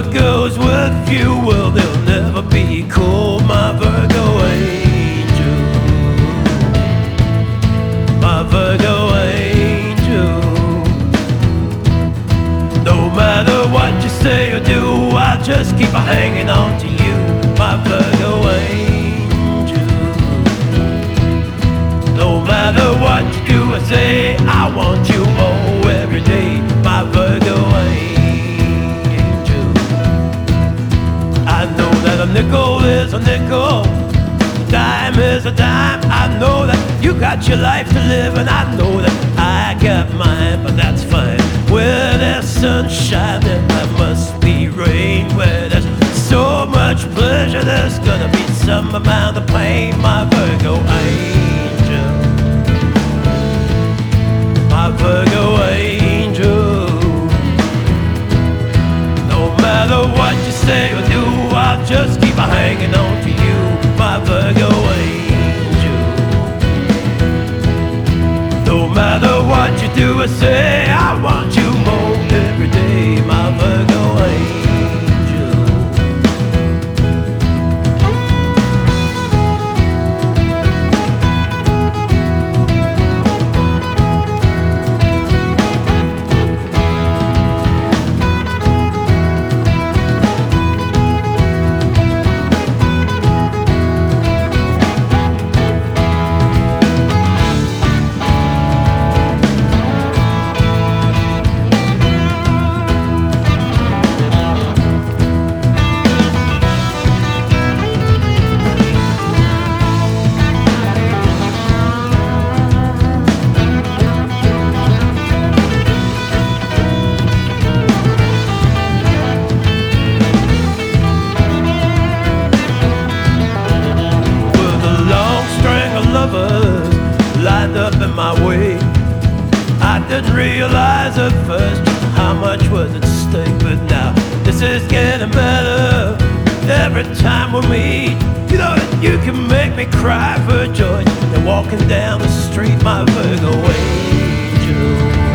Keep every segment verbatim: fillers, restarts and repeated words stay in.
Virgo's worth few, well, they'll never be cold. My Virgo angel, my Virgo angel. No matter what you say or do, I'll just keep hanging on to you, my Virgo angel. No matter what you do or say, I want you oh every day, my Virgo angel. I know that a nickel is a nickel, a dime is a dime. I know that you got your life to live, and I know that I got mine, but that's fine. Where there's sunshine, then there must be rain. Where there's so much pleasure, there's gonna be some amount of pain, my Virgo angel, my Virgo angel. No matter what you say or do, I'll just keep hanging on to you, my Virgo angel. No matter what you do or say, I want you more every day, my Virgo angel. Lined up in my way, I didn't realize at first just how much was at stake, but now this is getting better every time we meet. You know that you can make me cry for joy. You're walking down the street, my Virgo angel,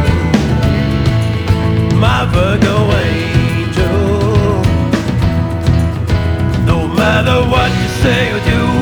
my Virgo angel. No matter what you say or do,